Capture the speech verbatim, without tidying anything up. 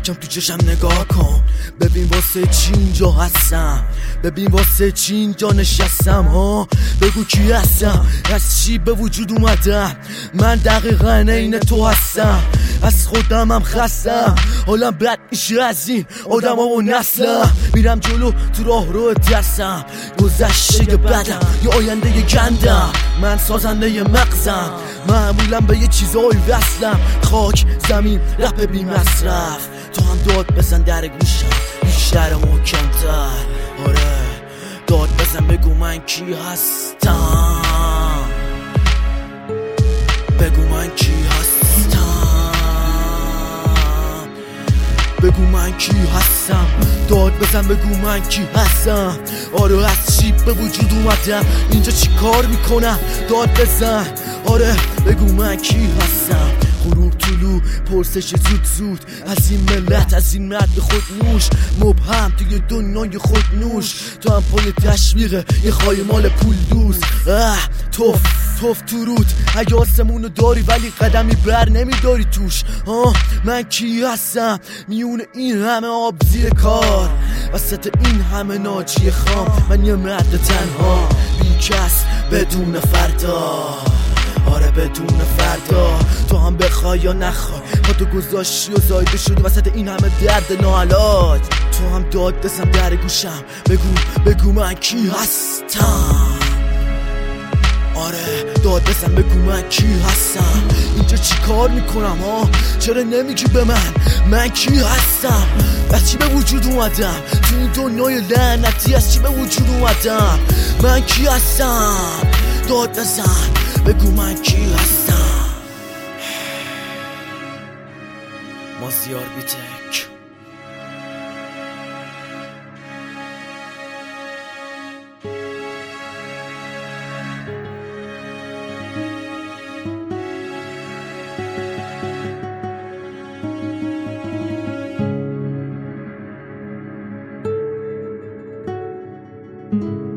یکم تو چشم نگاه کن، ببین واسه چی اینجا هستم، ببین واسه چی اینجا نشستم ها. بگو کی هستم، از چی به وجود اومدم. من دقیقا عین تو هستم، از خودم هم خستم. حالم بد میشه از این آدم ها و نسلم. میرم جلو تو راه رو دستم، گذشته بدم یه آینده یه گندم. من سازنده یه مغزم، معمولا به یه چیزایی وصلم. خاک زمین رپ بی مصرف، تو هم داد بزن در گوشم بیشتر محکمتر. آره داد بزن بگو من کی هستم، بگو من کی هستم، بگو من کی هستم. داد بزن بگو من کی هستم. آره از چی به وجود اومدم، اینجا چی کار میکنم. داد بزن آره بگو من کی هستم. غروب طلوع پرسش زود زود از این ملت، از این مرد خودنوش مبهم توی دنیای خودنوش. تو هم پای تشویق یه خایمال پول دوست. اه توف توف تو رود حیاسمونو داری ولی قدمی بر نمیداری توش. آه من کی هستم میون این همه آب زیر کار، وسط این همه ناجی خام. من یه مرد تنها بی کس بدون فردا، آره بدون فردا. تو هم بخوای یا نخوای با تو گذاشتی و زایده شدی وسط این همه درد ناعلاج. تو هم داد بزن در گوشم بگو بگو من کی هستم. آره داد بزن بگو من کی هستم. اینجا چی کار میکنم ها، چرا نمیگی به من من کی هستم. از چی به وجود اومدم تو این دنیای لعنتی، از چی به وجود اومدم. من کی هستم، داد بزن بگو من کی هستم. مازیار بیتک. thank you